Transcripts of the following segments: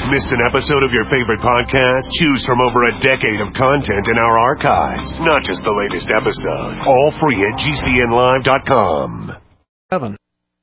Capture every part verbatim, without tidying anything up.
Missed an episode of your favorite podcast? Choose from over a decade of content in our archives. Not just the latest episode. All free at G C N live dot com. Seven.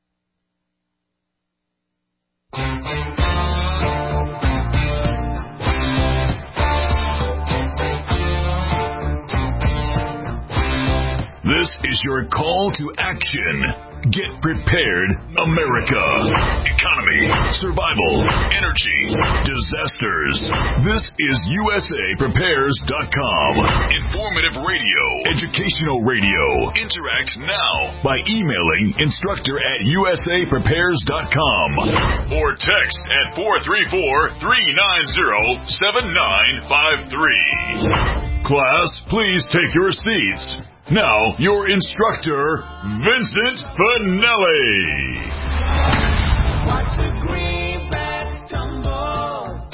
This is your call to action. Get prepared, America. Economy, survival, energy, disasters. This is U S A Prepares dot com. Informative radio, educational radio. Interact now by emailing instructor at U S A Prepares dot com or text at four three four, three nine zero, seven nine five three. Class, please take your seats. Now, your instructor, Vincent Finelli. Watch the greenbacks tumble.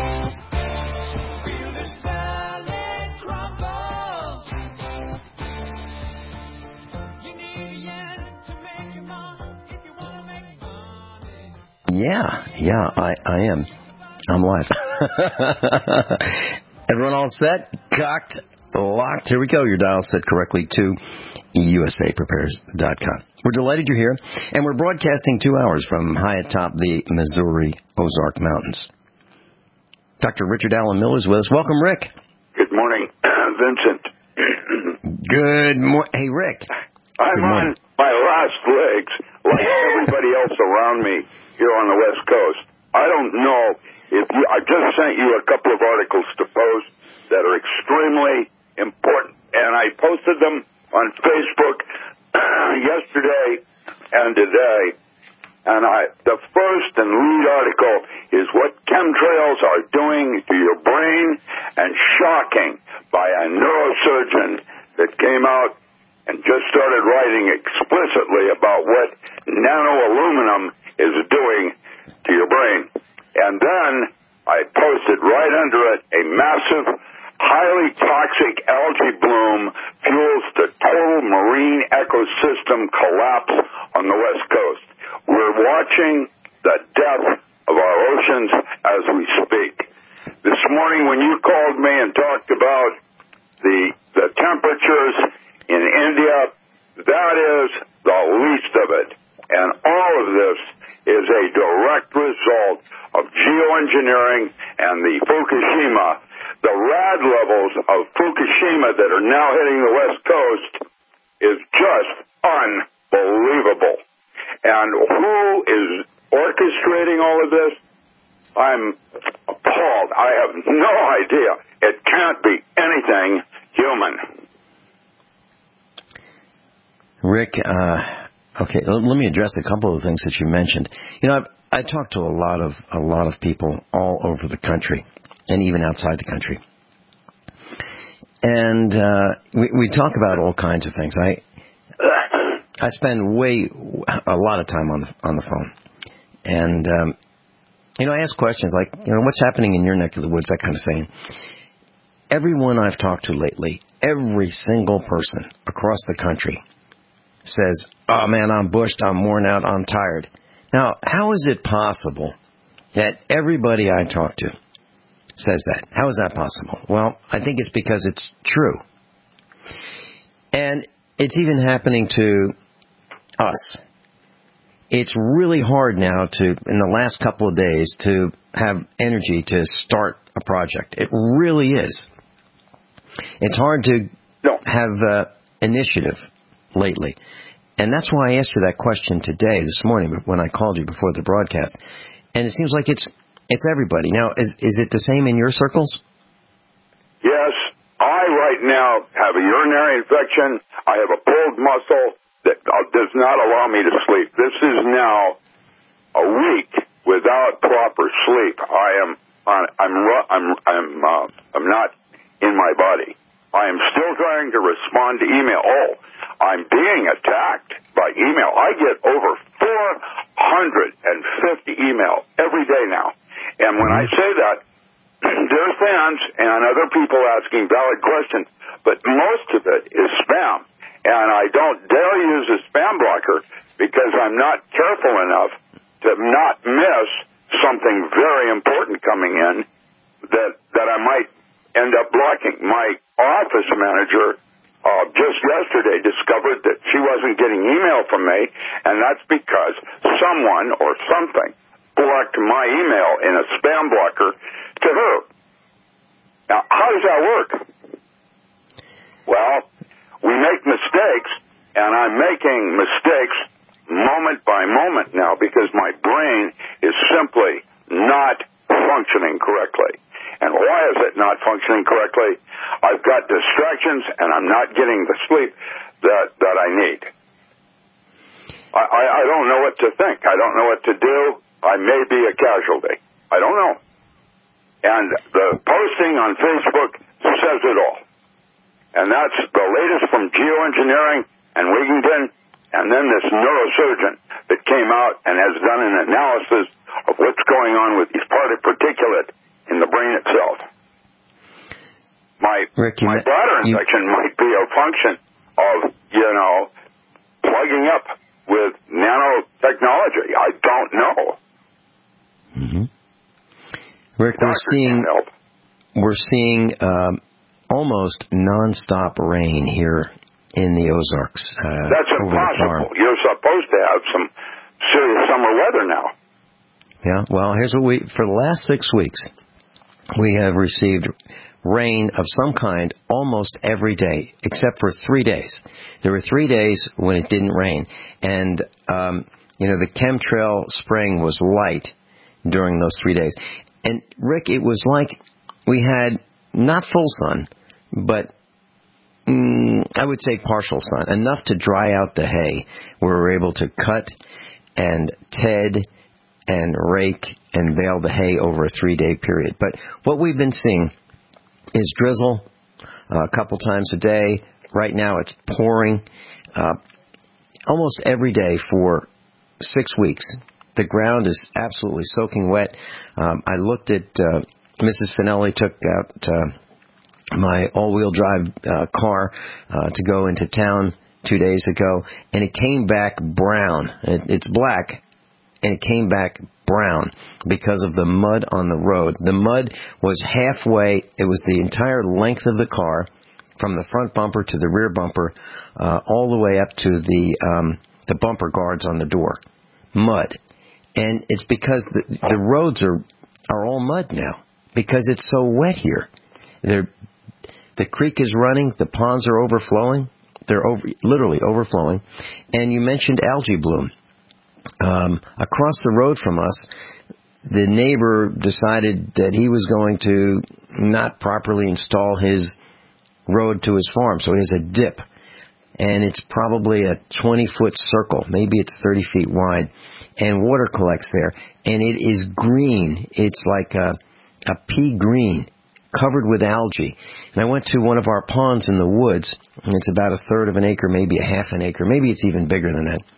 Feel the salad crumble. You need a yen to make your money if you want to make money. Yeah, yeah, I, I am. I'm live. Everyone all set? Cocked? Locked. Here we go. Your dial set correctly to U S A Prepares dot com. We're delighted you're here, and we're broadcasting two hours from high atop the Missouri Ozark Mountains. Doctor Richard Allen Miller is with us. Welcome, Rick. Good morning, Vincent. Good morning. Hey, Rick. I'm on my last legs, like everybody else around me here on the West Coast. I don't know if you, I just sent you a couple of articles to post that are extremely important, and I posted them on Facebook yesterday and today. And I, the first and lead article is what chemtrails are doing to your brain, and shocking, by a neurosurgeon that came out and just started writing explicitly about what nano-aluminum is doing to your brain. And then I posted right under it a massive, highly toxic algae bloom fuels the total marine ecosystem collapse on the West Coast. We're watching the death of our oceans as we speak. This morning when you called me and talked about the the temperatures in India, that is the least of it. And all of this is a direct result of geoengineering and the Fukushima. The rad levels of Fukushima that are now hitting the West Coast is just unbelievable. And who is orchestrating all of this? I'm appalled. I have no idea. It can't be anything human. Rick, uh, okay, let me address a couple of things that you mentioned. You know, I've, I talked to a lot of a lot of people all over the country, and even outside the country. And uh, we, we talk about all kinds of things. I I spend way a lot of time on the on the phone, and um, you know, I ask questions like, you know, what's happening in your neck of the woods, that kind of thing. Everyone I've talked to lately, every single person across the country says, "Oh man, I'm bushed, I'm worn out, I'm tired." Now, how is it possible that everybody I talk to says that? How is that possible? Well, I think it's because it's true. And it's even happening to us. It's really hard now to, in the last couple of days, to have energy to start a project. It really is. It's hard to have uh, initiative lately. And that's why I asked you that question today, this morning, when I called you before the broadcast. And it seems like it's it's everybody. Now, is is it the same in your circles? Yes. I, right now, have a urinary infection. I have a pulled muscle that does not allow me to sleep. This is now a week without proper sleep. I am on, I'm I'm I'm uh, I'm not in my body. I am still trying to respond to email. Oh, I'm being attacked by email. I get over four hundred fifty email every day now. And when I say that, there's fans and other people asking valid questions, but most of it is spam. And I don't dare use a spam blocker because I'm not careful enough to not miss something very important coming in that that I might end up blocking. My office manager uh, just yesterday discovered that she wasn't getting email from me, and that's because someone or something blocked my email in a spam blocker to her. Now, how does that work? Well, we make mistakes, and I'm making mistakes moment by moment now because my brain is simply not functioning correctly. And why is it not functioning correctly? I've got distractions, and I'm not getting the sleep that, that I need. I, I, I don't know what to think. I don't know what to do. I may be a casualty. I don't know. And the posting on Facebook says it all. And that's the latest from geoengineering and Wigington, and then this neurosurgeon that came out and has done an analysis of what's going on with these particulate in the brain itself. My Rick, my met, bladder you, infection might be a function of, you know, plugging up with nanotechnology. I don't know. Mm-hmm. Rick, we're Doctor seeing can't help. we're seeing um, almost nonstop rain here in the Ozarks. Uh, That's over the farm. impossible. You're supposed to have some serious summer weather now. Yeah, well, here's what we, for the last six weeks, we have received rain of some kind almost every day, except for three days. There were three days when it didn't rain. And, um, you know, the chemtrail spraying was light during those three days. And, Rick, it was like we had not full sun, but mm, I would say partial sun, enough to dry out the hay. We were able to cut and ted and rake and bale the hay over a three-day period. But what we've been seeing is drizzle uh, a couple times a day. Right now it's pouring uh, almost every day for six weeks. The ground is absolutely soaking wet. Um, I looked at, uh, Missus Finelli took out uh, my all-wheel drive uh, car uh, to go into town two days ago, and it came back brown. It, it's black, and it came back brown because of the mud on the road. The mud was halfway, it was the entire length of the car, from the front bumper to the rear bumper, uh, all the way up to the um, the bumper guards on the door. Mud. And it's because the, the roads are, are all mud now, because it's so wet here. They're, the creek is running, the ponds are overflowing, they're over, literally overflowing, and you mentioned algae bloom. Um, across the road from us, the neighbor decided that he was going to not properly install his road to his farm, so he has a dip, and it's probably a twenty-foot circle, maybe it's thirty feet wide, and water collects there, and it is green. It's like a, a pea green, covered with algae. And I went to one of our ponds in the woods, and it's about a third of an acre, maybe a half an acre, maybe it's even bigger than that.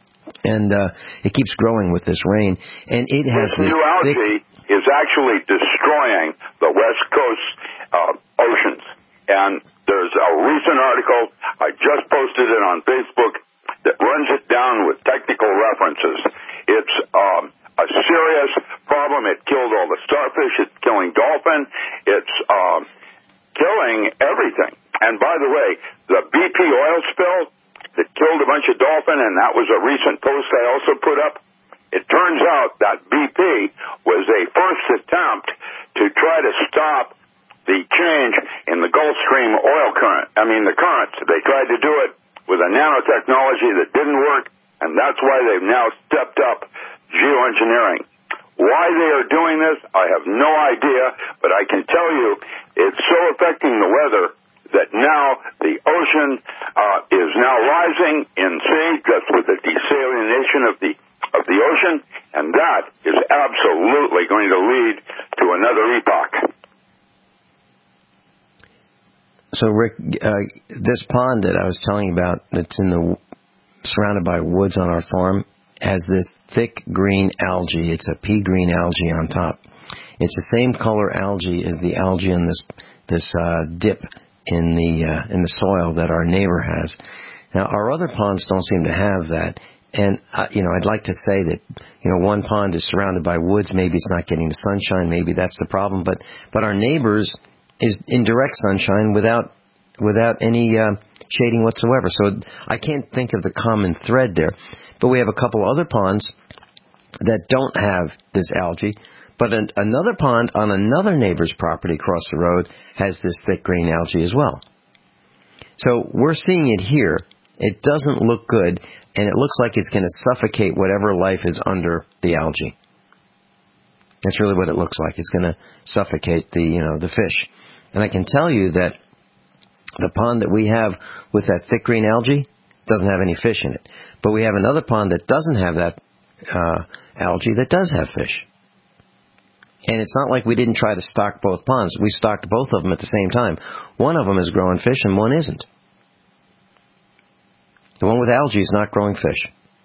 And uh, it keeps growing with this rain, and it has this this new algae thick... is actually destroying the West Coast uh, oceans. And there's a recent article, I just posted it on Facebook, that runs it down with technical references. It's um, a serious problem. It killed all the starfish. It's killing dolphin. It's um, killing everything. And by the way, the B P oil spill that killed a bunch of dolphin, and that was a recent post I also put up. It turns out that B P was a first attempt to try to stop the change in the Gulf Stream oil current. I mean, the currents. They tried to do it with a nanotechnology that didn't work, and that's why they've now stepped up geoengineering. Why they are doing this, I have no idea, but I can tell you it's so affecting the weather that now the ocean uh, is now rising in sea just with the desalination of the of the ocean, and that is absolutely going to lead to another epoch. So, Rick, uh, this pond that I was telling you about that's in the surrounded by woods on our farm has this thick green algae. It's a pea green algae on top. It's the same color algae as the algae in this this uh, dip in the uh, in the soil that our neighbor has. Now, our other ponds don't seem to have that, And, uh, you know, I'd like to say that, you know, one pond is surrounded by woods. Maybe it's not getting the sunshine. Maybe that's the problem. But, but our neighbors is in direct sunshine without, without any, uh, shading whatsoever. So I can't think of the common thread there. But we have a couple other ponds that don't have this algae. But an, another pond on another neighbor's property across the road has this thick green algae as well. So we're seeing it here. It doesn't look good, and it looks like it's going to suffocate whatever life is under the algae. That's really what it looks like. It's going to suffocate the, you know, the fish. And I can tell you that the pond that we have with that thick green algae doesn't have any fish in it. But we have another pond that doesn't have that uh, algae that does have fish. And it's not like we didn't try to stock both ponds. We stocked both of them at the same time. One of them is growing fish and one isn't. The one with algae is not growing fish.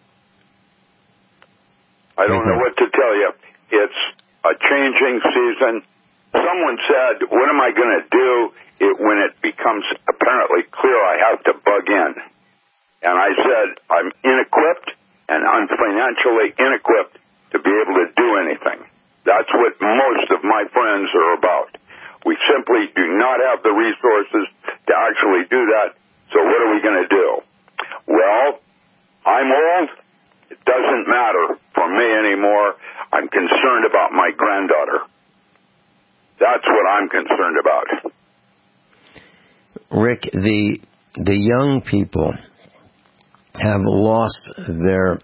I don't know what to tell you. It's a changing season. Someone said, what am I going to do it, when it becomes apparently clear I have to bug in? And I said, I'm inequipped and I'm financially inequipped to be able to do anything. That's what most of my friends are about. We simply do not have the resources to actually do that. So what are we going to do? Well, I'm old. It doesn't matter for me anymore. I'm concerned about my granddaughter. That's what I'm concerned about. Rick, the the young people have lost their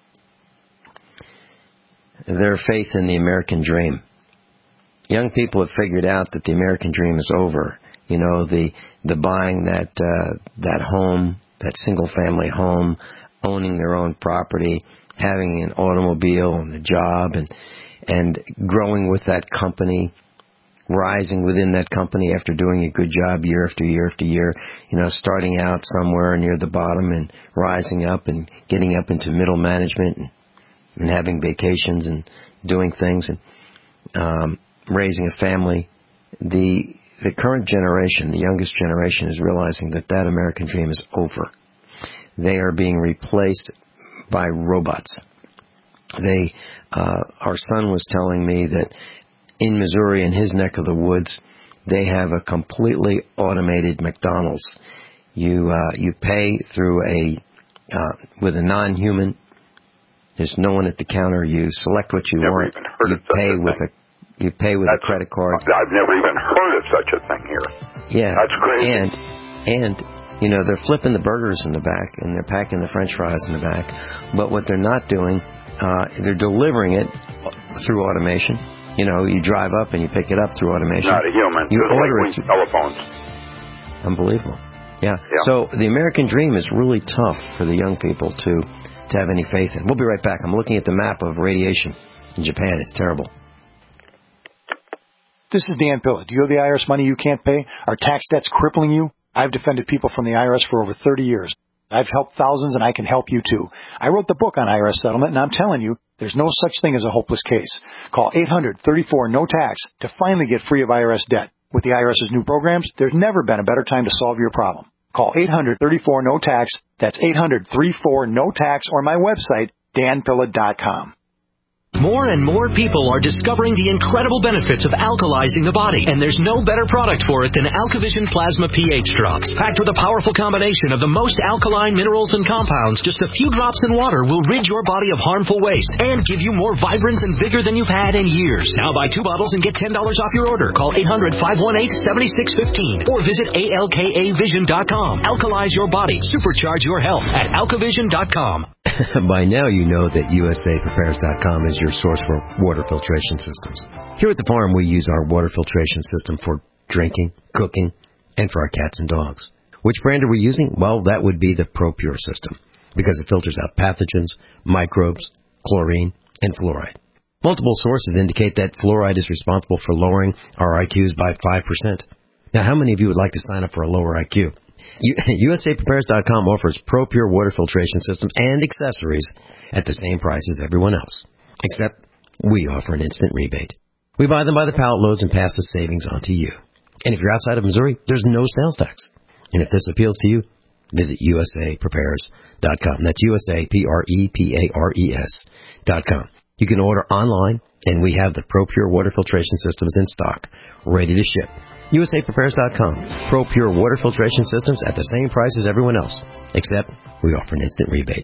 their faith in the American dream. Young people have figured out that the American dream is over. You know, the the buying that uh, that home, that single family home, owning their own property, having an automobile and a job, and and growing with that company, rising within that company after doing a good job year after year after year, you know, starting out somewhere near the bottom and rising up and getting up into middle management and, and having vacations and doing things and um, raising a family. The the current generation, the youngest generation, is realizing that that American dream is over. They are being replaced by robots. They, uh, our son was telling me that in Missouri, in his neck of the woods, they have a completely automated McDonald's. You uh, you pay through a uh, with a non-human. There's no one at the counter. You select what you Never want. even heard You of such pay a with thing. a you pay with That's, a credit card. I've never even heard of such a thing here. Yeah, That's crazy. And and you know, they're flipping the burgers in the back and they're packing the French fries in the back. But what they're not doing, uh, they're delivering it through automation. You know, you drive up and you pick it up through automation. Not a human. You Just order like it. telephones. Unbelievable. Yeah. Yeah. So the American dream is really tough for the young people to to have any faith in. We'll be right back. I'm looking at the map of radiation in Japan. It's terrible. This is Dan Pilla. Do you have the I R S money you can't pay? Are tax debts crippling you? I've defended people from the I R S for over thirty years. I've helped thousands, and I can help you, too. I wrote the book on I R S settlement, and I'm telling you, there's no such thing as a hopeless case. Call eight hundred, thirty-four, no tax to finally get free of I R S debt. With the IRS's new programs, there's never been a better time to solve your problem. Call eight hundred, thirty-four, no tax. That's eight hundred, thirty-four, no tax, or my website, dan pilla dot com. More and more people are discovering the incredible benefits of alkalizing the body, and there's no better product for it than AlkaVision Plasma pH Drops. Packed with a powerful combination of the most alkaline minerals and compounds, just a few drops in water will rid your body of harmful waste and give you more vibrance and vigor than you've had in years. Now buy two bottles and get ten dollars off your order. Call eight hundred, five one eight, seven six one five or visit A L K A vision dot com. Alkalize your body. Supercharge your health at alkavision dot com. By now you know that U S A Prepares dot com is your source for water filtration systems. Here at the farm, we use our water filtration system for drinking, cooking, and for our cats and dogs. Which brand are we using? Well, that would be the ProPure system, because it filters out pathogens, microbes, chlorine, and fluoride. Multiple sources indicate that fluoride is responsible for lowering our I Qs by five percent. Now, how many of you would like to sign up for a lower I Q? U S A Prepares dot com offers ProPure water filtration systems and accessories at the same price as everyone else, except we offer an instant rebate. We buy them by the pallet loads and pass the savings on to you. And if you're outside of Missouri, there's no sales tax. And if this appeals to you, visit U S A prepares dot com. That's U S A, P R E P A R E S dot com. You can order online, and we have the ProPure water filtration systems in stock, ready to ship. U S A prepares dot com. ProPure water filtration systems at the same price as everyone else, except we offer an instant rebate.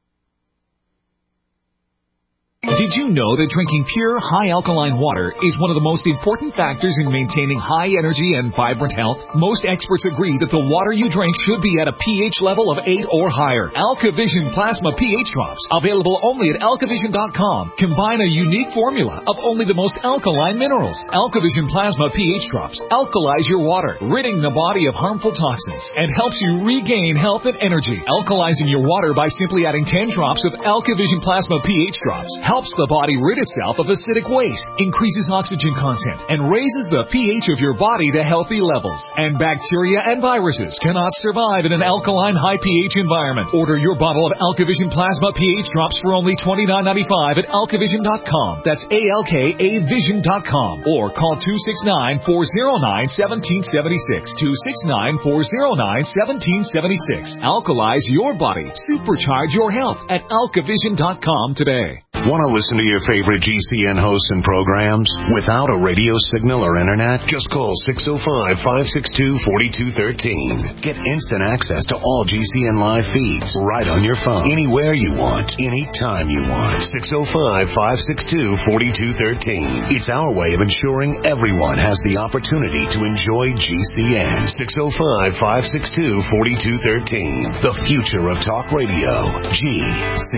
Did you know that drinking pure, high alkaline water is one of the most important factors in maintaining high energy and vibrant health? Most experts agree that the water you drink should be at a pH level of eight or higher. AlkaVision Plasma pH Drops, available only at alkavision dot com, combine a unique formula of only the most alkaline minerals. AlkaVision Plasma pH Drops alkalize your water, ridding the body of harmful toxins, and helps you regain health and energy. Alkalizing your water by simply adding ten drops of AlkaVision Plasma pH Drops helps the body rid itself of acidic waste, increases oxygen content, and raises the pH of your body to healthy levels. And bacteria and viruses cannot survive in an alkaline high pH environment. Order your bottle of AlkaVision Plasma pH Drops for only twenty-nine ninety-five at alkavision dot com. That's A L K A vision dot com. Or call two six nine, four oh nine, one seven seven six. two six nine, four oh nine, one seven seven six. Alkalize your body. Supercharge your health at alkavision dot com today. Want to listen to your favorite G C N hosts and programs without a radio signal or internet? Just call six oh five, five six two, four two one three. Get instant access to all G C N live feeds right on your phone, anywhere you want, anytime you want. six oh five, five six two, four two one three. It's our way of ensuring everyone has the opportunity to enjoy G C N. six oh five, five six two, four two one three. The future of talk radio. G C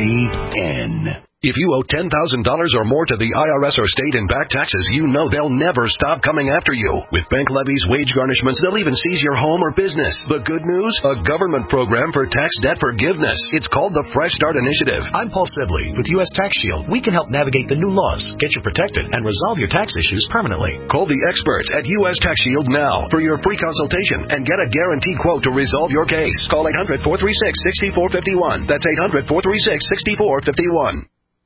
N. If you owe ten thousand dollars or more to the I R S or state in back taxes, you know they'll never stop coming after you. With bank levies, wage garnishments, they'll even seize your home or business. The good news? A government program for tax debt forgiveness. It's called the Fresh Start Initiative. I'm Paul Sibley with U S Tax Shield. We can help navigate the new laws, get you protected, and resolve your tax issues permanently. Call the experts at U S Tax Shield now for your free consultation and get a guaranteed quote to resolve your case. Call eight hundred, four three six, six four five one. That's eight hundred, four three six, six four five one.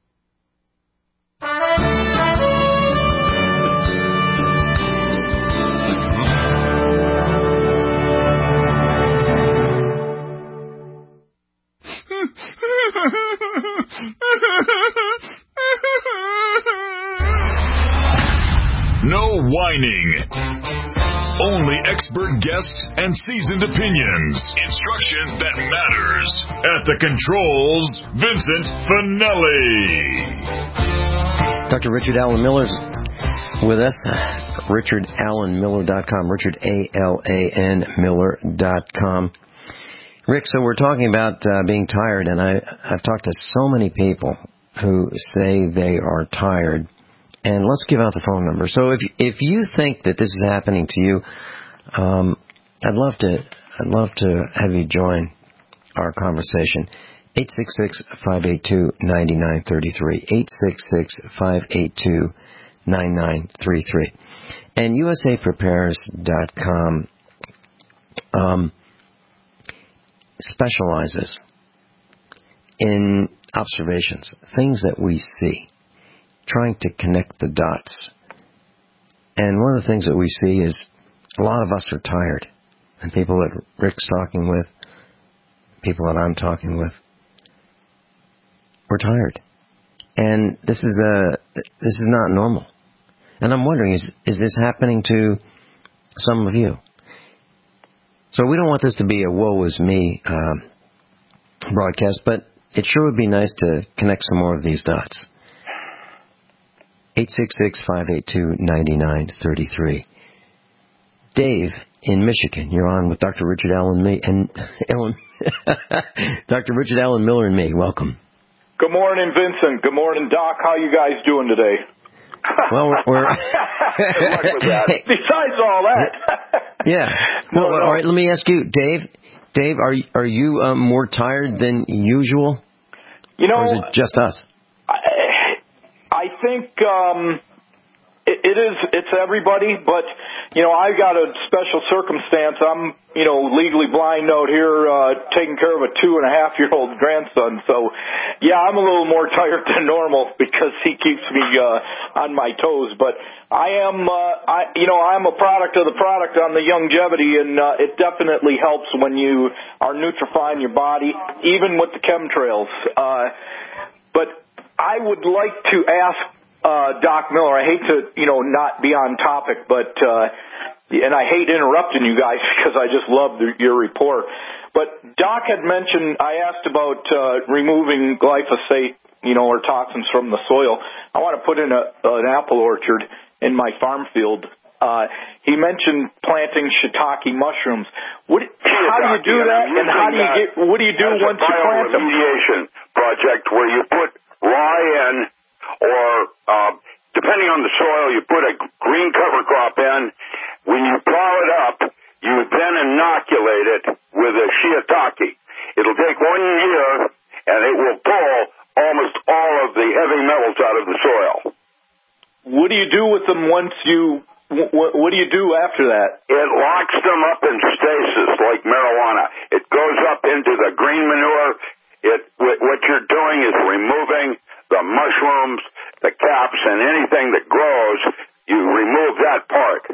No whining. Only expert guests and seasoned opinions. Instruction that matters. At the controls, Vincent Finelli. Doctor Richard Alan Miller's with us. richard allen miller dot com. Richard, A L A N, Miller dot com. Rick, so we're talking about uh, being tired, and I, I've talked to so many people who say they are tired. And let's give out the phone number. So if if you think that this is happening to you, um, I'd love to I'd love to have you join our conversation. eight six six, five eight two, nine nine three three. eight six six, five eight two, nine nine three three. And U S A prepares dot com um, specializes in observations, things that we see, trying to connect the dots. And one of the things that we see is a lot of us are tired. And people that Rick's talking with, people that I'm talking with, we're tired. And this is a this is not normal. And I'm wondering, is is this happening to some of you? So we don't want this to be a woe is me um, broadcast, but it sure would be nice to connect some more of these dots. eight six six, five eight two, nine nine three three. Dave in Michigan, you're on with Doctor Richard Allen me and Ellen, Doctor Richard Allen Miller and me. Welcome. Good morning, Vincent. Good morning, Doc. How you guys doing today? Well, we're. we're Good luck with that. Hey. Besides all that. Yeah. Well, no, no. All right. Let me ask you, Dave. Dave, are are you um, more tired than usual? You know, or is it just us? I, I think um, it, it is. It's everybody, but you know, I got a special circumstance. I'm, you know, legally blind out here, uh, taking care of a two and a half year old grandson. So, yeah, I'm a little more tired than normal because he keeps me, uh, on my toes. But I am, uh, I, you know, I'm a product of the product on the longevity, and, uh, it definitely helps when you are nutrifying your body, even with the chemtrails. Uh, but I would like to ask, uh, Doc Miller, I hate to, you know, not be on topic, but, uh, and I hate interrupting you guys because I just love the, your report. But Doc had mentioned, I asked about uh, removing glyphosate, you know, or toxins from the soil. I want to put in a, an apple orchard in my farm field. Uh, he mentioned planting shiitake mushrooms. What, how do you do that, and how do you get? What do you do once you plant them? Remediation project where you put rye in, or uh, depending on the soil, you put a green cover crop in. When you plow it up, you then inoculate it with a shiitake. It'll take one year, and it will pull almost all of the heavy metals out of the soil. What do you do with them once you, what, what do you do after that? It locks them up in stasis like marijuana. It goes up into the green manure. It, what you're doing is removing the mushrooms, the caps, and anything that grows. You remove that part.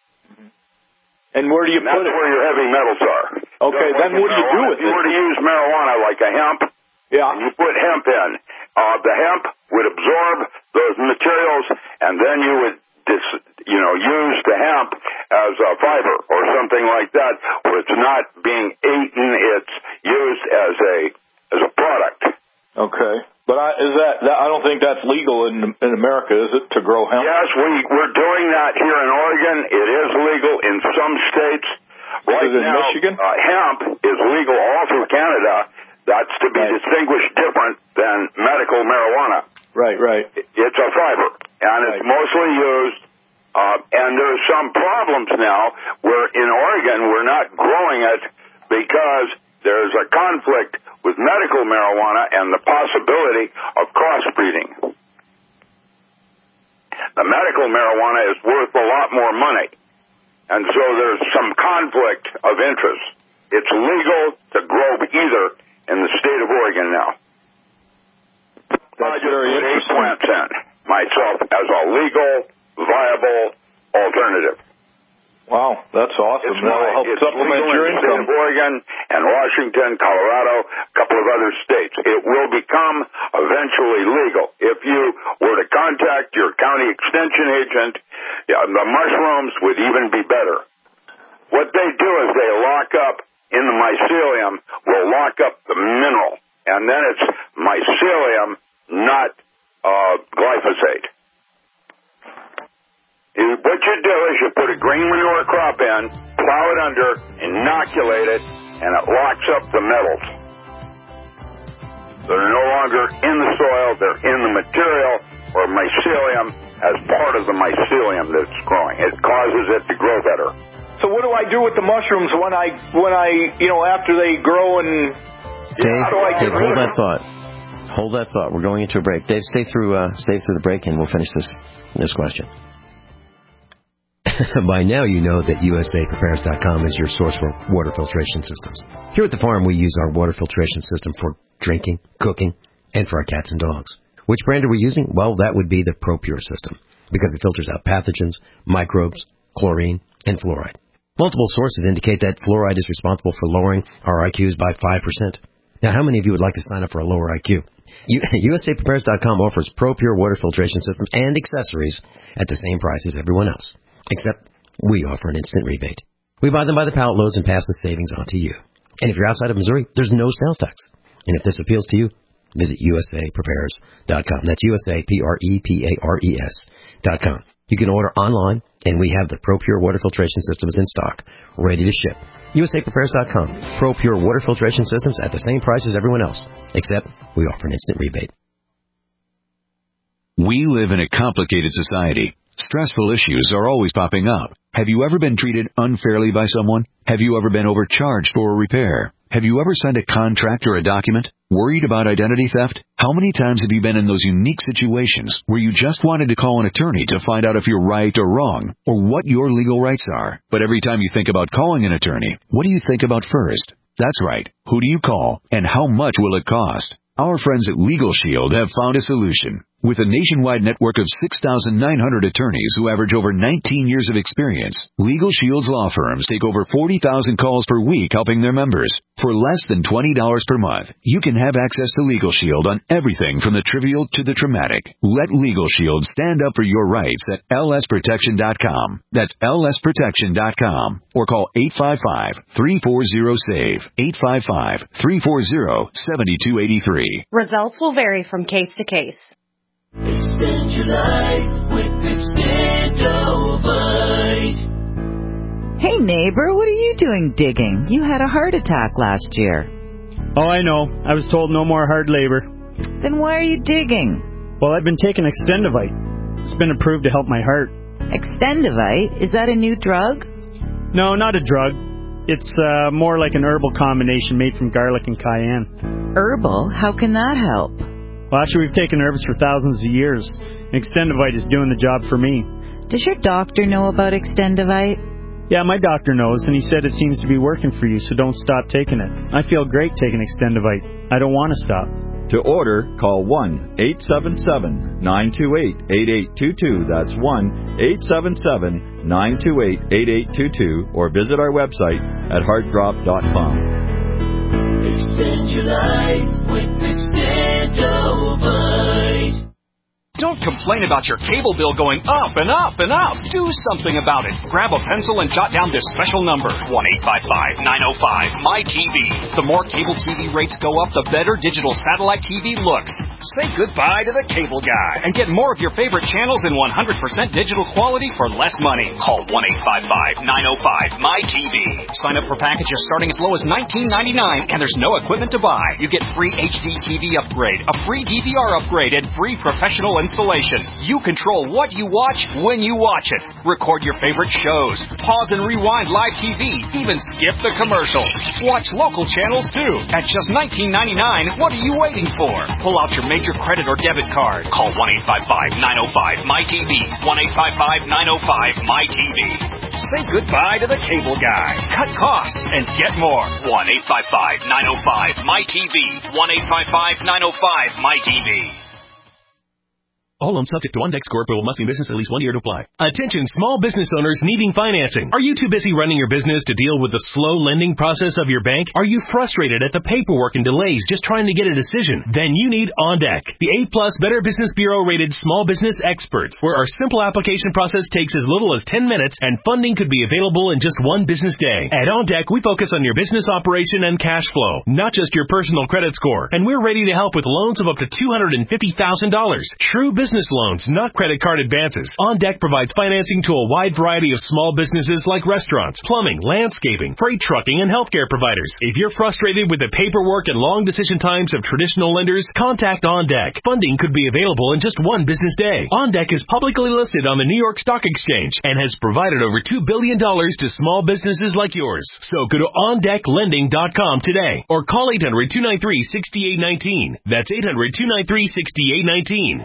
And where do you and put that's it? Where your heavy metals are. Okay, so then what do you do with it? If it? you were to use marijuana like a hemp, yeah. and you put hemp in, uh, the hemp would absorb those materials, and then you would, dis, you know, use the hemp as a fiber or something like that, where it's not being eaten; it's used as a as a product. Okay. But I, is that, that I don't think that's legal in in America, is it, to grow hemp? Yes, we we're doing that here in Oregon. It is legal in some states. Right is it now, in Michigan? Uh, hemp is legal all through Canada. That's to be right. distinguished different than medical marijuana. Right, right. It's a fiber, and right. it's mostly used. Uh, and there's some problems now where in Oregon we're not growing it because there's a conflict with medical marijuana and the possibility of crossbreeding. The medical marijuana is worth a lot more money, and so there's some conflict of interest. It's legal to grow either in the state of Oregon now. That's I just very put eight interesting. plants in myself as a legal, viable alternative. Wow, that's awesome. It's That'll help it's supplement legal your in the income. state of Oregon and Washington, Colorado, a couple of other states. It will become eventually legal. If you were to contact your county extension agent, yeah, the mushrooms would even be better. What they do is they lock up in the mycelium, will lock up the mineral, and then it's mycelium, not uh, glyphosate. What you do is you put a green manure crop in, plow it under, inoculate it, and it locks up the metals. They're no longer in the soil, they're in the material or mycelium as part of the mycelium that's growing. It causes it to grow better. So what do I do with the mushrooms when I, when I, you know, after they grow and... Dave, how do I Dave, get hold rid that of thought. Hold that thought. We're going into a break. Dave, stay through, uh, stay through the break, and we'll finish this this question. By now you know that U S A Prepares dot com is your source for water filtration systems. Here at the farm, we use our water filtration system for drinking, cooking, and for our cats and dogs. Which brand are we using? Well, that would be the ProPure system, because it filters out pathogens, microbes, chlorine, and fluoride. Multiple sources indicate that fluoride is responsible for lowering our I Qs by five percent. Now, how many of you would like to sign up for a lower I Q? U S A Prepares dot com offers ProPure water filtration systems and accessories at the same price as everyone else. Except we offer an instant rebate. We buy them by the pallet loads and pass the savings on to you. And if you're outside of Missouri, there's no sales tax. And if this appeals to you, visit U S A Prepares dot com. That's U S A P R E P A R E S dot com. You can order online, and we have the ProPure water filtration systems in stock, ready to ship. U S A Prepares dot com. ProPure water filtration systems at the same price as everyone else, except we offer an instant rebate. We live in a complicated society. Stressful issues are always popping up. Have you ever been treated unfairly by someone? Have you ever been overcharged for a repair? Have you ever signed a contract or a document? Worried about identity theft? How many times have you been in those unique situations where you just wanted to call an attorney to find out if you're right or wrong, or what your legal rights are? But every time you think about calling an attorney, what do you think about first? That's right. Who do you call, and how much will it cost? Our friends at Legal Shield have found a solution. With a nationwide network of six thousand nine hundred attorneys who average over nineteen years of experience, Legal Shield's law firms take over forty thousand calls per week helping their members. For less than twenty dollars per month, you can have access to Legal Shield on everything from the trivial to the traumatic. Let Legal Shield stand up for your rights at L S protection dot com. That's L S protection dot com. Or call eight five five, three four zero, S A V E, eight five five, three four zero, seven two eight three. Results will vary from case to case. Extend your life with Extendovite. Hey neighbor, what are you doing digging? You had a heart attack last year. Oh, I know. I was told no more hard labor. Then why are you digging? Well, I've been taking Extendovite. It's been approved to help my heart. Extendovite? Is that a new drug? No, not a drug. It's uh, more like an herbal combination made from garlic and cayenne. Herbal? How can that help? Well, actually, we've taken herbs for thousands of years. Extendovite is doing the job for me. Does your doctor know about Extendovite? Yeah, my doctor knows, and he said it seems to be working for you, so don't stop taking it. I feel great taking Extendovite. I don't want to stop. To order, call one eight seven seven, nine two eight, eight eight two two. That's one eight seven seven, nine two eight, eight eight two two, or visit our website at heart drop dot com. Extend your life with Extendovite. Don't complain about your cable bill going up and up and up. Do something about it. Grab a pencil and jot down this special number, one eight five five, nine oh five, M Y T V. The more cable T V rates go up, the better digital satellite T V looks. Say goodbye to the cable guy and get more of your favorite channels in one hundred percent digital quality for less money. Call one eight five five, nine oh five, M Y T V. Sign up for packages starting as low as nineteen ninety-nine, and there's no equipment to buy. You get free H D T V upgrade, a free D V R upgrade, and free professional installation. You control what you watch when you watch it. Record your favorite shows. Pause and rewind live T V. Even skip the commercials. Watch local channels too. At just nineteen ninety-nine, what are you waiting for? Pull out your major credit or debit card. Call one eight five five, nine oh five, M Y T V. one eight five five, nine oh five, M Y T V. Say goodbye to the cable guy. Cut costs and get more. one eight five five, nine oh five, M Y T V. one eight five five, nine oh five, M Y T V. All loans subject to OnDeck score approval, must be in business at least one year to apply. Attention small business owners needing financing. Are you too busy running your business to deal with the slow lending process of your bank? Are you frustrated at the paperwork and delays just trying to get a decision? Then you need OnDeck, the A plus Better Business Bureau rated small business experts, where our simple application process takes as little as ten minutes and funding could be available in just one business day. At OnDeck, we focus on your business operation and cash flow, not just your personal credit score. And we're ready to help with loans of up to two hundred fifty thousand dollars. True business Business loans, not credit card advances. OnDeck provides financing to a wide variety of small businesses like restaurants, plumbing, landscaping, freight trucking, and healthcare providers. If you're frustrated with the paperwork and long decision times of traditional lenders, contact OnDeck. Funding could be available in just one business day. OnDeck is publicly listed on the New York Stock Exchange and has provided over two billion dollars to small businesses like yours. So go to on deck lending dot com today or call eight hundred, two nine three, six eight one nine. That's eight hundred, two nine three, six eight one nine.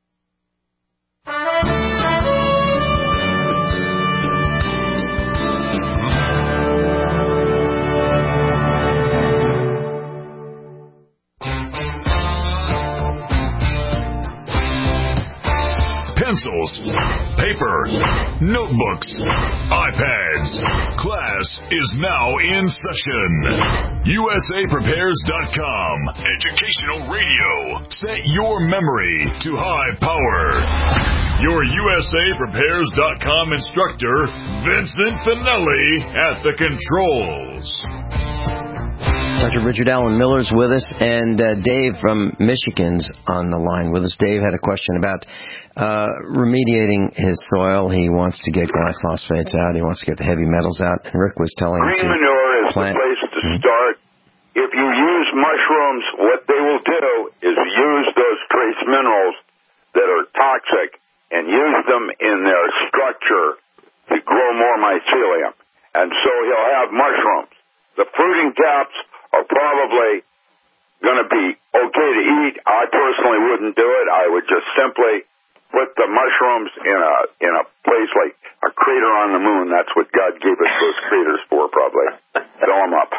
Pencils, paper, notebooks, iPads. Class is now in session. U S A Prepares dot com. Educational radio. Set your memory to high power. Your U S A Prepares dot com instructor, Vincent Finelli, at the controls. Doctor Richard Allen Miller's with us, and uh, Dave from Michigan's on the line with us. Dave had a question about uh, remediating his soil. He wants to get glyphosates out. He wants to get the heavy metals out. And Rick was telling him Green to manure is plant. the place to Mm-hmm. start. If you use mushrooms, what they will do is use those trace minerals that are toxic and use them in their structure to grow more mycelium. And so he'll have mushrooms. The fruiting caps are probably going to be okay to eat. I personally wouldn't do it. I would just simply put the mushrooms in a in a place like a crater on the moon. That's what God gave us those craters for, probably. Fill them up.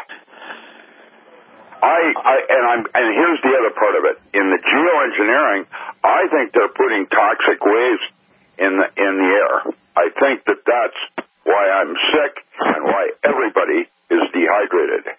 I, I and I'm and here's the other part of it. In the geoengineering, I think they're putting toxic waves in the in the air. I think that that's why I'm sick and why everybody is dehydrated.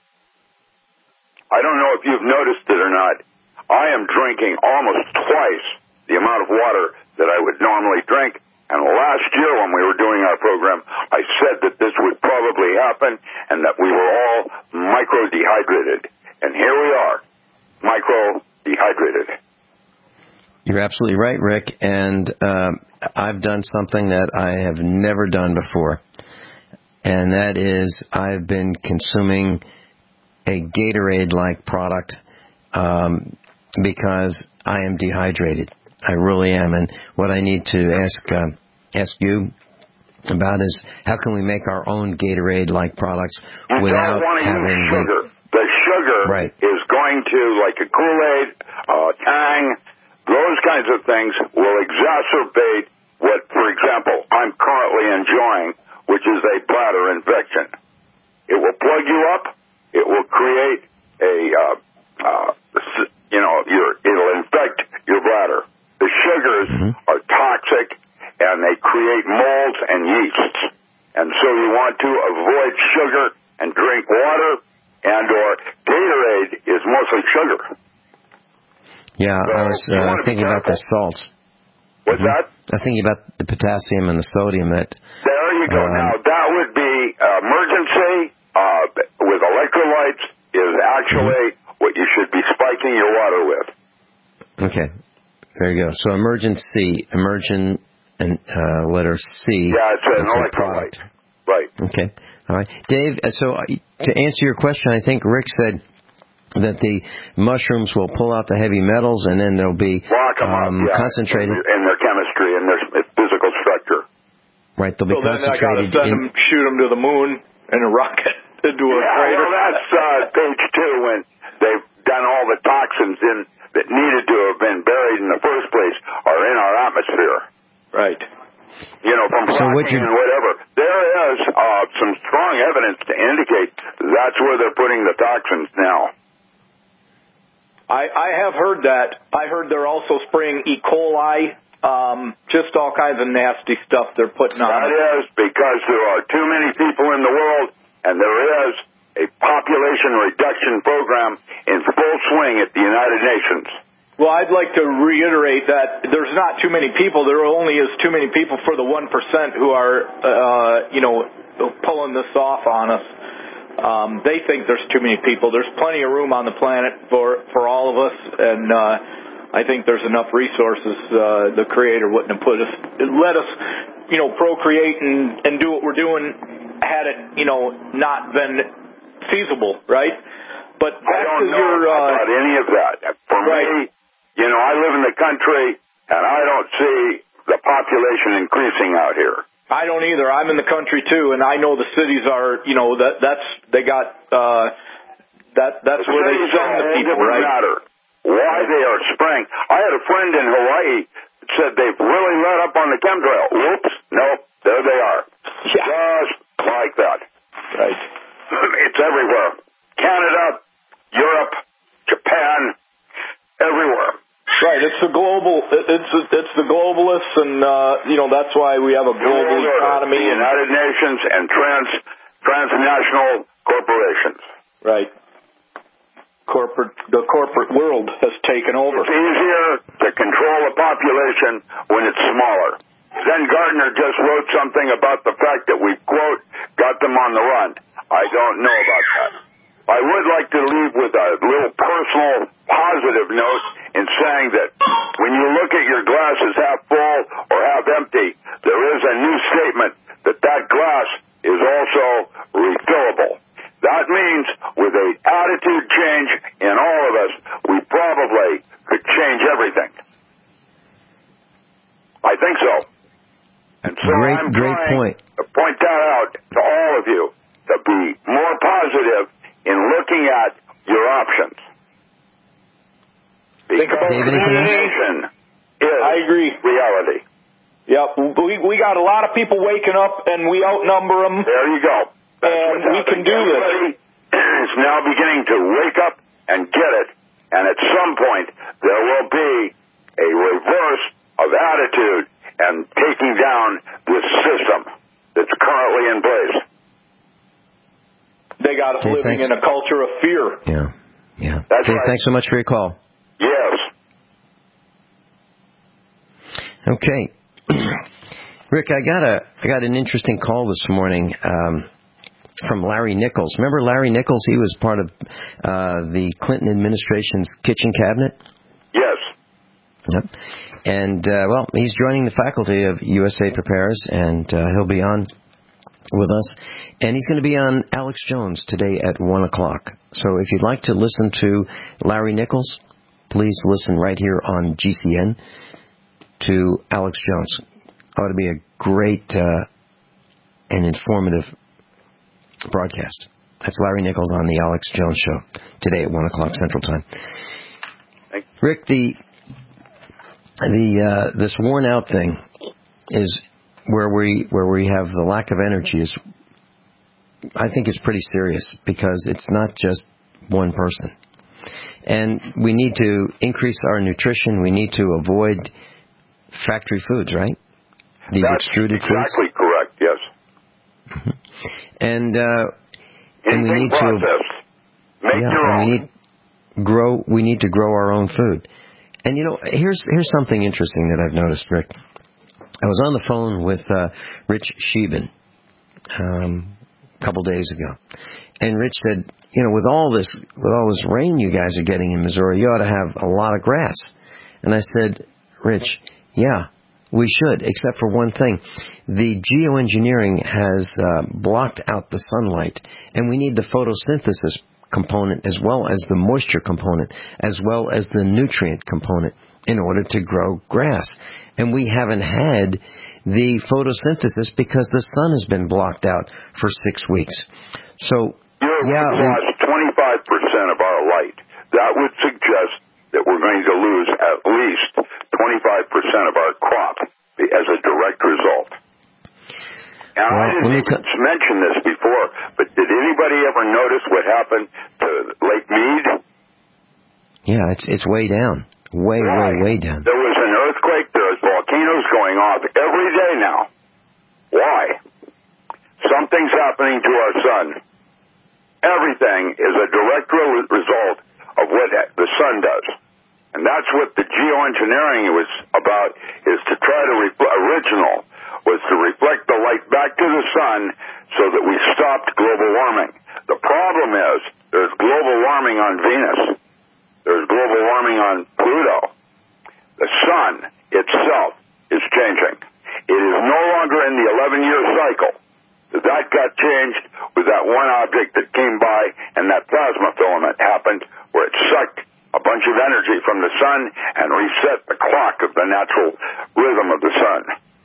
I don't know if you've noticed it or not. I am drinking almost twice the amount of water that I would normally drink. And last year when we were doing our program, I said that this would probably happen and that we were all micro-dehydrated. And here we are, micro-dehydrated. You're absolutely right, Rick. And uh, I've done something that I have never done before. And that is I've been consuming a Gatorade-like product um, because I am dehydrated. I really am. And what I need to ask uh, ask you about is how can we make our own Gatorade-like products you without don't want to having use sugar. the... The sugar right. is going to, like a Kool-Aid, uh, Tang, those kinds of things will exacerbate what, for example, I'm currently enjoying, which is a bladder infection. It will plug you up. It will create a, uh, uh, you know, your, it'll infect your bladder. The sugars mm-hmm. are toxic, and they create molds and yeasts. And so you want to avoid sugar and drink water, and or Gatorade is mostly sugar. Yeah, so I was uh, thinking about the salts. What's mm-hmm. that? I was thinking about the potassium and the sodium that... There you go. Um, now, that would be uh, emergency uh, with electrolytes is actually mm-hmm. what you should be spiking your water with. Okay. There you go. So emergency, emergent, and uh, letter C. Yeah, it's an electrolyte. Right. Okay. All right. Dave, so to answer your question, I think Rick said that the mushrooms will pull out the heavy metals and then they'll be um, up, yeah, concentrated. In their chemistry and their physical structure. Right. They'll be so concentrated. So then I got to send them, shoot them to the moon in a rocket to do a yeah, crater. Well, that's uh, page two when they've done all the toxins in that needed to have been buried in the first place are in our atmosphere. Right. You know, from so fracking and whatever. There is uh, some strong evidence to indicate that's where they're putting the toxins now. I, I have heard that. I heard they're also spraying E. coli, um, just all kinds of nasty stuff they're putting on. That is because there are too many people in the world, and there is a population reduction program in full swing at the United Nations. Well, I'd like to reiterate that there's not too many people. There only is too many people for the one percent who are, uh, you know, pulling this off on us. Um, they think there's too many people. There's plenty of room on the planet for, for all of us, and uh, I think there's enough resources. Uh, the Creator wouldn't have put us, let us, you know, procreate and, and do what we're doing had it, you know, not been feasible, right? But back I don't to know your, uh, about any of that. For right. me, you know, I live in the country, and I don't see the population increasing out here. I don't either. I'm in the country too, and I know the cities are, you know, that that's they got uh, that that's the where they send the people, right? Matter why they are spraying. I had a friend in Hawaii that said they've really let up on the chemtrail. Whoops, nope, there they are. Yeah. Just like that. Right. It's everywhere. Canada, Europe, Japan, everywhere. Right, it's the global. It's it's the globalists, and uh, you know that's why we have a global economy. The United Nations and trans transnational corporations. Right. Corporate. The corporate world has taken over. It's easier to control a population when it's smaller. Zen Gardner just wrote something about the fact that we quote got them on the run. I don't know about that. I would like to leave with a little personal positive note in saying that when you look at your glass as half full or half empty, there is a new statement that that glass is also refillable. That means with an attitude change in all of us, we probably could change everything. I think so. And so great, I'm great trying point. to point that out to all of you, to be more positive in looking at your Think about Dave, anything else? Communication is I agree. reality. Yep, we we got a lot of people waking up, and we outnumber them. There you go. That's and what's we can happening. do this. Everybody is now beginning to wake up and get it, and at some point there will be a reverse of attitude and taking down this system that's currently in place. They got us Okay, living thanks. in a culture of fear. Yeah, yeah. That's Dave, right. thanks so much for your call. Yes. Okay. Rick, I got a I got an interesting call this morning um, from Larry Nichols. Remember Larry Nichols? He was part of uh, the Clinton administration's kitchen cabinet. Yes. Yep. And, uh, well, he's joining the faculty of U S A Prepares, and uh, he'll be on with us. And he's going to be on Alex Jones today at one o'clock. So if you'd like to listen to Larry Nichols, please listen right here on G C N to Alex Jones. Ought to be a great uh, and informative broadcast. That's Larry Nichols on the Alex Jones Show today at one o'clock Central Time. Rick, the the uh, this worn out thing is where we where we have the lack of energy is, I think, it's pretty serious because it's not just one person, and we need to increase our nutrition. We need to avoid factory foods, right? These That's extruded exactly foods. correct. Yes. Mm-hmm. And uh, and we need processed. to Make yeah, your and own. we need grow. We need to grow our own food. And you know, here's here's something interesting that I've noticed, Rick. I was on the phone with uh, Rich Sheben um, a couple days ago, and Rich said, you know, with all this with all this rain you guys are getting in Missouri, you ought to have a lot of grass. And I said, Rich, yeah, we should, except for one thing. The geoengineering has uh, blocked out the sunlight, and we need the photosynthesis component as well as the moisture component, as well as the nutrient component in order to grow grass. And we haven't had the photosynthesis because the sun has been blocked out for six weeks. So, You're yeah, we've lost twenty-five percent of our light. That would suggest that we're going to lose at least twenty-five percent of our crop as a direct result. And well, I didn't even t- mention this before, but did anybody ever notice what happened to Lake Mead? Yeah, it's it's way down. Way, Why? way, way down. There was an earthquake. There's volcanoes going off every day now. Why? Something's happening to our sun. Everything is a direct re- result of what the sun does. And that's what the geoengineering was about, is to try to, re- original, was to reflect the light back to the sun so that we stopped global warming. The problem is, there's global warming on Venus. There's global warming on Pluto. The sun itself is changing. It is no longer in the eleven-year cycle. That got changed with that one object that came by and that plasma filament happened where it sucked a bunch of energy from the sun and reset the clock of the natural rhythm of the sun.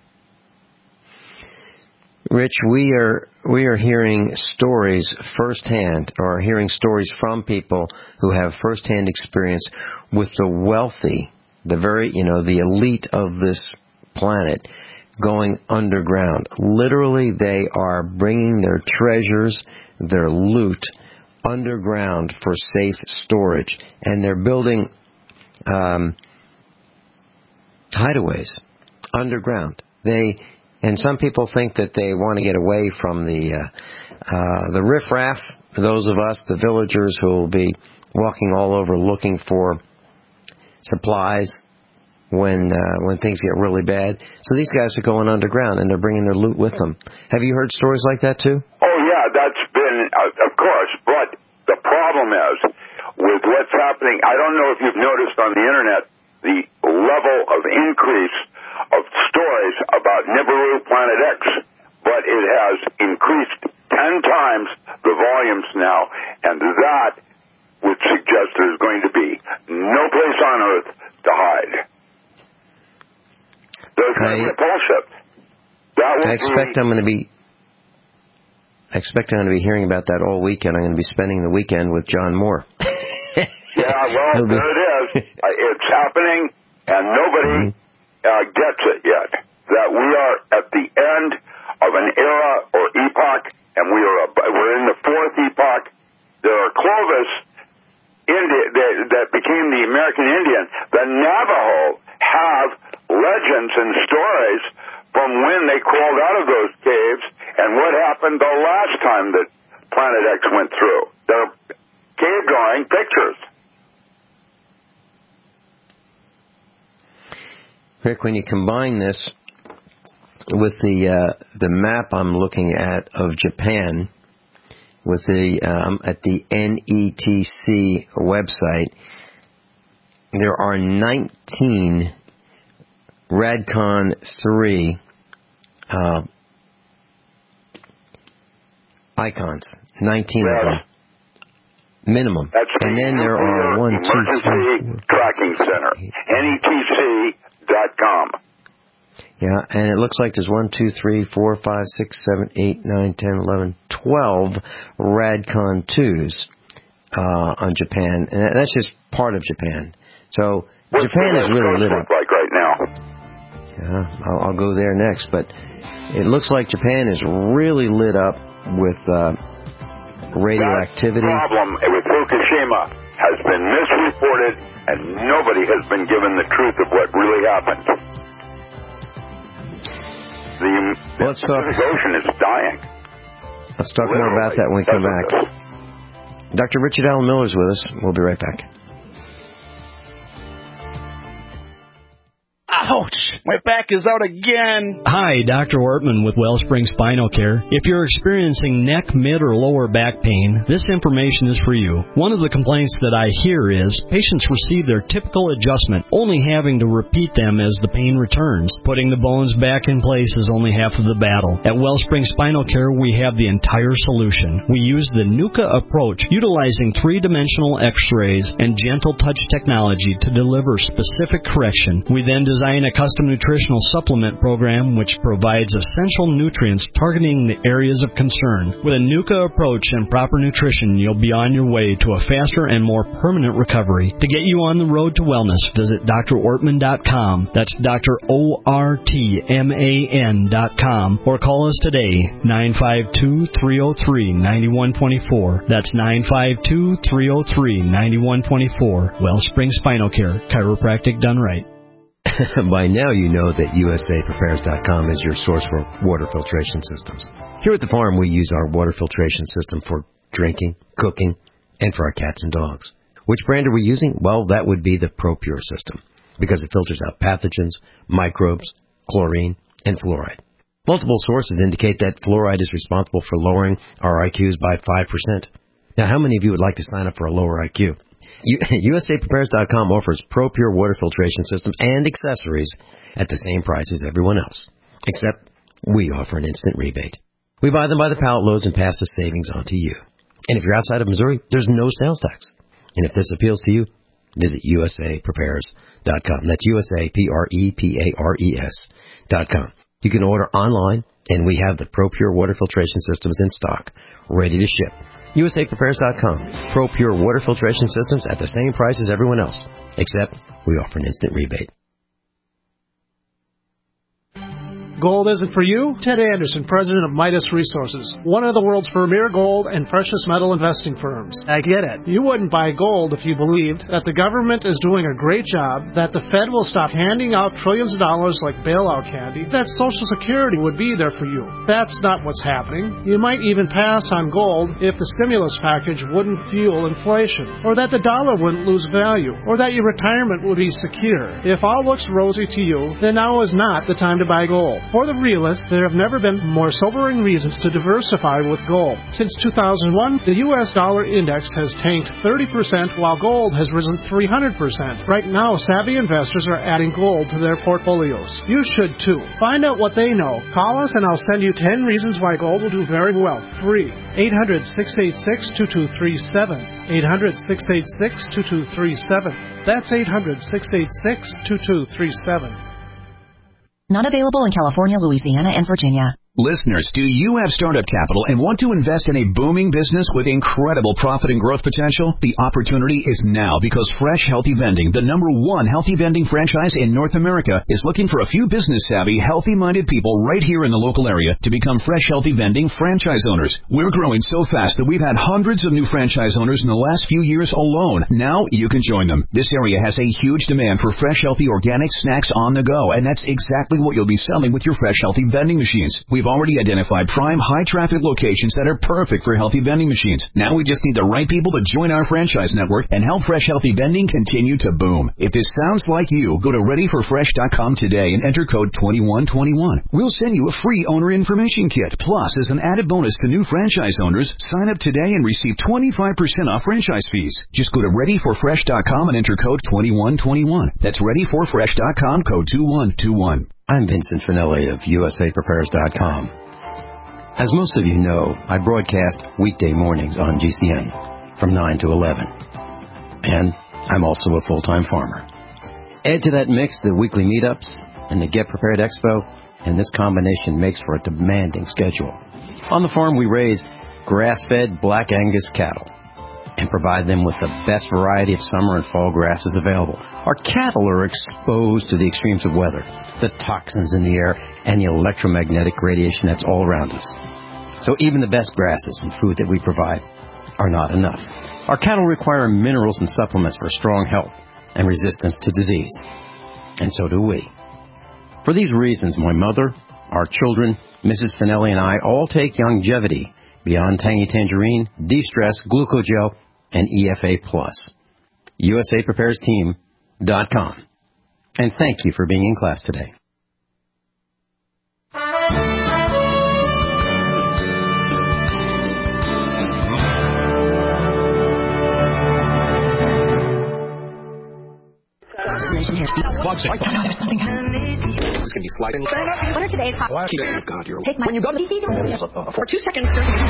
Rich, we are we are hearing stories firsthand, or hearing stories from people who have firsthand experience with the wealthy, the very, you know, the elite of this planet going underground. Literally, they are bringing their treasures, their loot, underground for safe storage, and they're building um, hideaways underground. They and some people think that they want to get away from the uh, uh, the riffraff. Those of us, the villagers, who will be walking all over looking for supplies when uh, when things get really bad. So these guys are going underground and they're bringing their loot with them. Have you heard stories like that too? Oh yeah, that's been, uh, of course. But the problem is with what's happening. I don't know if you've noticed on the internet the level of increase of stories about Nibiru Planet X, but it has increased ten times the volumes now, and that would suggest there's going to be no place on Earth to hide. There's going to be a pole shift. That I expect be, I'm going to be. I expect I'm going to be hearing about that all weekend. I'm going to be spending the weekend with John Moore. Yeah, well, he'll be, there it is. because it's happening and nobody uh, gets it yet. That we are at the end of an era or epoch, and we are a, we're in the fourth epoch. There are Clovis Indi- that, that became the American Indian. The Navajo have legends and stories from when they crawled out of those caves and what happened the last time that Planet X went through. They're cave-drawing pictures. Rick, when you combine this with the uh, the map I'm looking at of Japan, with the um, at the N E T C website, there are nineteen Radcon three uh, icons, nineteen yes. of them, minimum. That's and then there are one, two, three, Emergency Tracking Center, N E T C dot com. Yeah, and it looks like there's one, two, three, four, five, six, seven, eight, nine, ten, eleven, twelve Radcon twos uh, on Japan, and that's just part of Japan. So What's Japan is really lit up. Like right now? Yeah, I'll, I'll go there next, but it looks like Japan is really lit up with uh, radioactivity. The problem with Fukushima has been misreported, and nobody has been given the truth of what really happened. The, well, let's talk. The Ocean is dying. Let's talk Literally. more about that when we come back. Doctor Richard Allen Miller is with us. We'll be right back. Ouch! My back is out again. Hi, Doctor Ortman with Wellspring Spinal Care. If you're experiencing neck, mid, or lower back pain, this information is for you. One of the complaints that I hear is patients receive their typical adjustment, only having to repeat them as the pain returns. Putting the bones back in place is only half of the battle. At Wellspring Spinal Care, we have the entire solution. We use the NUCA approach, utilizing three-dimensional x-rays and gentle touch technology to deliver specific correction. We then design a custom nutritional supplement program which provides essential nutrients targeting the areas of concern. With a NUCA approach and proper nutrition, you'll be on your way to a faster and more permanent recovery. To get you on the road to wellness, visit D R Ortman dot com. That's D R O R T M A N dot com. Or call us today, nine five two, three oh three, nine one two four. That's nine five two, three oh three, nine one two four. Wellspring Spinal Care, chiropractic done right. By now you know that U S A Prepares dot com is your source for water filtration systems. Here at the farm, we use our water filtration system for drinking, cooking, and for our cats and dogs. Which brand are we using? Well, that would be the ProPure system, because it filters out pathogens, microbes, chlorine, and fluoride. Multiple sources indicate that fluoride is responsible for lowering our I Qs by five percent. Now, how many of you would like to sign up for a lower I Q? U S A Prepares dot com offers ProPure water filtration systems and accessories at the same price as everyone else, except we offer an instant rebate. We buy them by the pallet loads and pass the savings on to you. And if you're outside of Missouri, there's no sales tax. And if this appeals to you, visit U S A Prepares dot com. That's U S A P R E P A R E S dot com. You can order online, and we have the ProPure water filtration systems in stock, ready to ship. U S A Prepares dot com. ProPure water filtration systems at the same price as everyone else, except we offer an instant rebate. Gold isn't for you? Ted Anderson, president of Midas Resources, one of the world's premier gold and precious metal investing firms. I get it. You wouldn't buy gold if you believed that the government is doing a great job, that the Fed will stop handing out trillions of dollars like bailout candy, that Social Security would be there for you. That's not what's happening. You might even pass on gold if the stimulus package wouldn't fuel inflation, or that the dollar wouldn't lose value, or that your retirement would be secure. If all looks rosy to you, then now is not the time to buy gold. For the realist, there have never been more sobering reasons to diversify with gold. Since two thousand one, the U S dollar index has tanked thirty percent while gold has risen three hundred percent. Right now, savvy investors are adding gold to their portfolios. You should too. Find out what they know. Call us and I'll send you ten reasons why gold will do very well. Free. eight hundred, six eight six, two two three seven. eight hundred, six eight six, two two three seven. That's eight hundred, six eight six, two two three seven. Not available in California, Louisiana, and Virginia. Listeners, do you have startup capital and want to invest in a booming business with incredible profit and growth potential? The opportunity is now because Fresh Healthy Vending, the number one healthy vending franchise in North America, is looking for a few business-savvy, healthy-minded people right here in the local area to become Fresh Healthy Vending franchise owners. We're growing so fast that we've had hundreds of new franchise owners in the last few years alone. Now you can join them. This area has a huge demand for fresh, healthy, organic snacks on the go, and that's exactly what you'll be selling with your Fresh Healthy Vending machines. We've already identified prime, high-traffic locations that are perfect for healthy vending machines. Now we just need the right people to join our franchise network and help Fresh Healthy Vending continue to boom. If this sounds like you, go to ready for fresh dot com today and enter code twenty-one twenty-one. We'll send you a free owner information kit. Plus, as an added bonus to new franchise owners, sign up today and receive twenty-five percent off franchise fees. Just go to ready for fresh dot com and enter code twenty-one twenty-one. That's ready for fresh dot com, code two one two one. I'm Vincent Finelli of U S A Prepares dot com. As most of you know, I broadcast weekday mornings on G C N from nine to eleven. And I'm also a full-time farmer. Add to that mix the weekly meetups and the Get Prepared Expo, and this combination makes for a demanding schedule. On the farm, we raise grass-fed Black Angus cattle and provide them with the best variety of summer and fall grasses available. Our cattle are exposed to the extremes of weather, the toxins in the air, and the electromagnetic radiation that's all around us. So even the best grasses and food that we provide are not enough. Our cattle require minerals and supplements for strong health and resistance to disease. And so do we. For these reasons, my mother, our children, Missus Finelli, and I all take Longevity, Beyond Tangy Tangerine, De-Stress, Glucogel, and E F A Plus. U S A Prepares Team dot com. And thank you for being in class today. There's something happening. It's going to be sliding. What are today's hot? Oh, God, you're... Take my... When you go to the... For two seconds...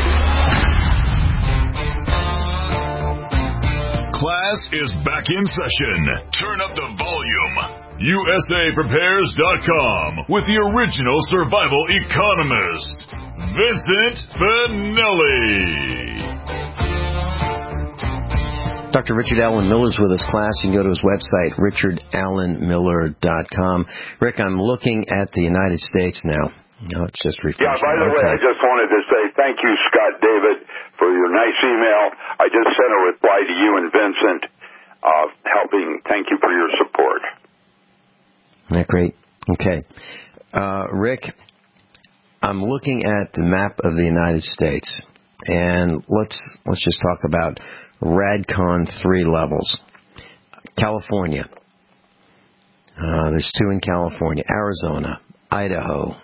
Class is back in session. Turn up the volume. U S A Prepares dot com with the original survival economist, Vincent Finelli. Doctor Richard Allen Miller's with us, class. You can go to his website, richard allen miller dot com. Rick, I'm looking at the United States now. No, it's just refreshing. Yeah, by the way, I just wanted to say thank you, Scott David, for your nice email. I just sent a reply to you and Vincent, uh, helping. Thank you for your support. That's great. Okay. Uh, Rick, I'm looking at the map of the United States, and let's let's just talk about RADCON three levels. California. Uh, there's two in California. Arizona, Idaho,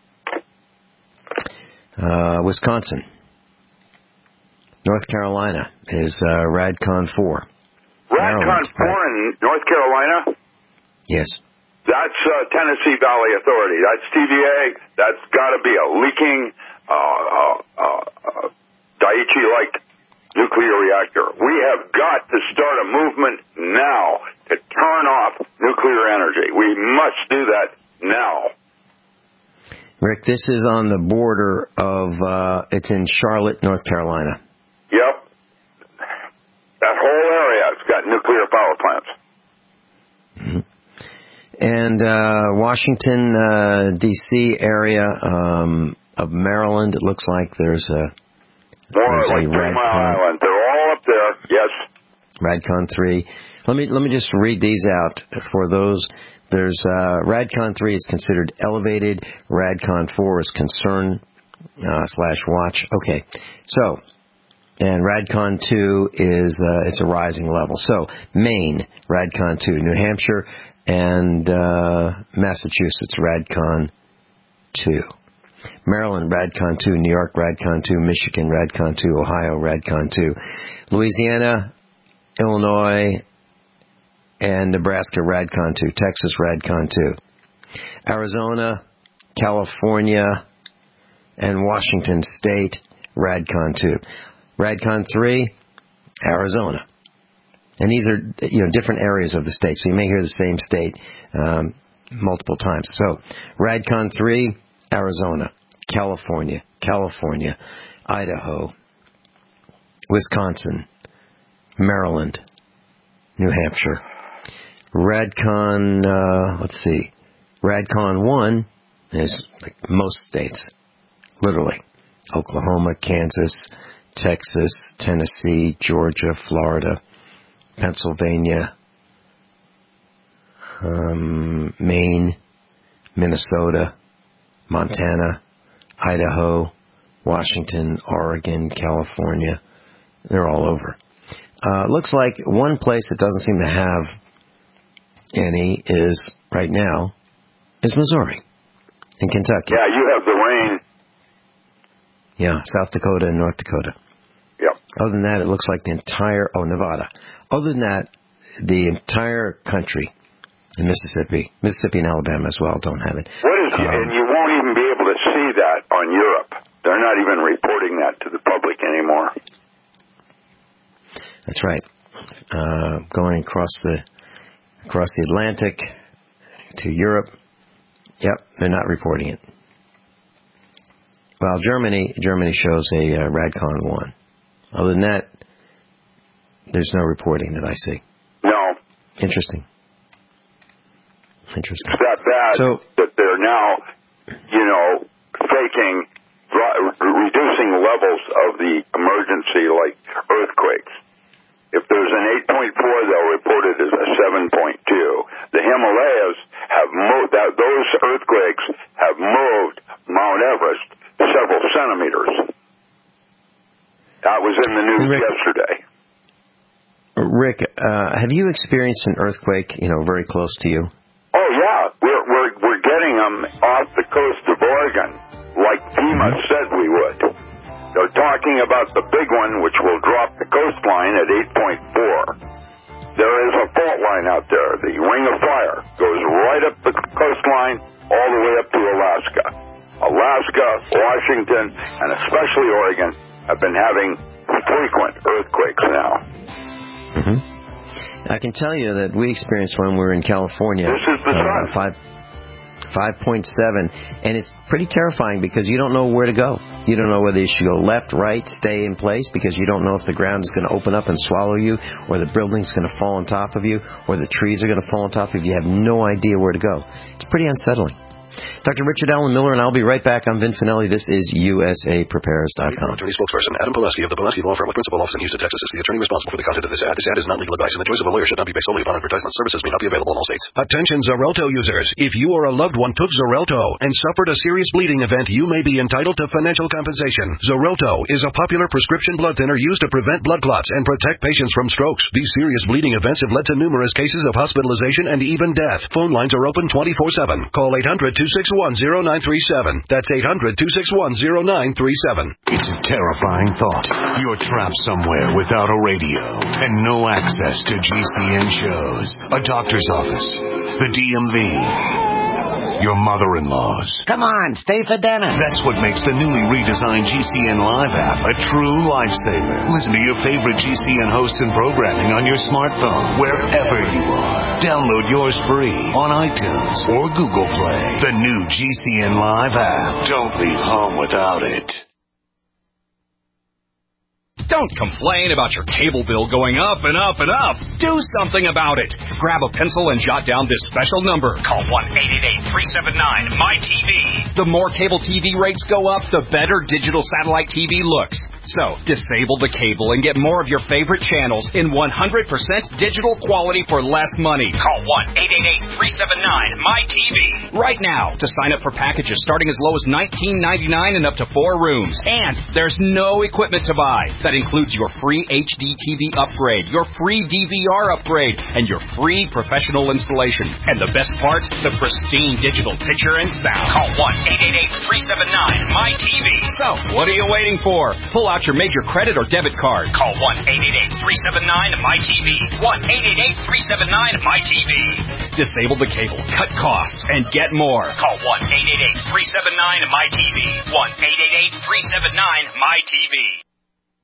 uh, Wisconsin. North Carolina is uh, RADCON four. RADCON four in North Carolina? Yes. That's uh, Tennessee Valley Authority. That's T V A. That's got to be a leaking uh, uh, uh, Daiichi-like nuclear reactor. We have got to start a movement now to turn off nuclear energy. We must do that now. Rick, this is on the border of, uh, it's in Charlotte, North Carolina. Yep. That whole area has got nuclear power plants. Mm-hmm. And uh, Washington, uh, D C area um, of Maryland, it looks like there's a... More like Three Mile Island. They're all up there. Yes. RADCON three. Let me let me just read these out for those. There's uh, RADCON three is considered elevated. RADCON four is concern uh, slash watch. Okay. So, and RADCON two is uh, it's a rising level. So Maine, RADCON two. New Hampshire and uh, Massachusetts, RADCON two. Maryland, RADCON two. New York, RADCON two. Michigan, RADCON two. Ohio, RADCON two. Louisiana, Illinois, and Nebraska, RADCON two. Texas, RADCON two. Arizona, California, and Washington State, RADCON two. RADCON three, Arizona. And these are, you know, different areas of the state, so you may hear the same state um, multiple times. So, RADCON three, Arizona. California, California, Idaho, Wisconsin, Maryland, New Hampshire. RadCon, uh, let's see, RadCon one is like most states, literally. Oklahoma, Kansas, Texas, Tennessee, Georgia, Florida, Pennsylvania, um, Maine, Minnesota, Montana, Idaho, Washington, Oregon, California. They're all over. Uh, looks like one place that doesn't seem to have any is, right now, is Missouri and Kentucky. Yeah, you have the rain. Yeah, South Dakota and North Dakota. Yep. Other than that, it looks like the entire, oh, Nevada. Other than that, the entire country, and Mississippi, Mississippi and Alabama as well, don't have it. What is, um, and you won't even be able to see that on Europe. They're not even reporting that to the public anymore. That's right. Uh, going across the across the Atlantic to Europe, yep, they're not reporting it. Well, Germany, Germany shows a uh, RadCon one. Other than that, there's no reporting that I see. No. Interesting. Interesting. It's that bad so, that they're now, you know, faking, reducing levels of the emergency like earthquakes. If there's an eight point four, they'll report it as a seven point two. The Himalayas have moved, that, those earthquakes have moved Mount Everest several centimeters. That was in the news Rick, yesterday. Rick, uh, have you experienced an earthquake, you know, very close to you? Oh, yeah. We're, we're, we're getting them off the coast of Oregon, like FEMA said we would. They're talking about the big one, which will drop the coastline at eight point four. There is a fault line out there. The Ring of Fire goes right up the coastline all the way up to Alaska. Alaska, Washington, and especially Oregon have been having frequent earthquakes now. Mm-hmm. I can tell you that we experienced one. We were in California. This is the sun. Uh, five, five point seven, and it's pretty terrifying because you don't know where to go. You don't know whether you should go left, right, stay in place, because you don't know if the ground is going to open up and swallow you, or the building's going to fall on top of you, or the trees are going to fall on top of you. You have no idea where to go. It's pretty unsettling. Doctor Richard Allen Miller, and I'll be right back. I'm Vin Finelli. This is U S A Prepares dot com. Attorney spokesperson Adam Pulaski of the Pulaski Law Firm with principal office in Houston, Texas, is the attorney responsible for the content of this ad. This ad is not legal advice, and the choice of a lawyer should not be based solely upon advertisement. Services may not be available in all states. Attention Xarelto users. If you or a loved one took Xarelto and suffered a serious bleeding event, you may be entitled to financial compensation. Xarelto is a popular prescription blood thinner used to prevent blood clots and protect patients from strokes. These serious bleeding events have led to numerous cases of hospitalization and even death. Phone lines are open twenty-four seven. Call eight hundred, two six one, zero nine three seven. That's eight hundred, two six one, zero nine three seven. It's a terrifying thought. You're trapped somewhere without a radio and no access to G C N shows, a doctor's office, the D M V, your mother-in-law's. Come on, stay for dinner. That's what makes the newly redesigned G C N Live app a true lifesaver. Listen to your favorite G C N hosts and programming on your smartphone, wherever you are. Download yours free on iTunes or Google Play. The new G C N Live app. Don't leave home without it. Don't complain about your cable bill going up and up and up. Do something about it. Grab a pencil and jot down this special number. Call one eight eight eight, three seven nine, M Y T V. The more cable T V rates go up, the better digital satellite T V looks. So, disable the cable and get more of your favorite channels in one hundred percent digital quality for less money. Call one eight eight eight, three seven nine, M Y T V right now to sign up for packages starting as low as nineteen ninety-nine and up to four rooms. And there's no equipment to buy. That includes your free H D T V upgrade, your free D V R upgrade, and your free professional installation. And the best part, the pristine digital picture and sound. Call one eight eight eight, three seven nine, M Y T V. So, what are you waiting for? Pull out your major credit or debit card. Call one eight eight eight, three seven nine, M Y T V. one eight eight eight, three seven nine, M Y T V. Disable the cable, cut costs, and get more. Call one eight eight eight, three seven nine, M Y T V. one eight eight eight, three seven nine, M Y T V.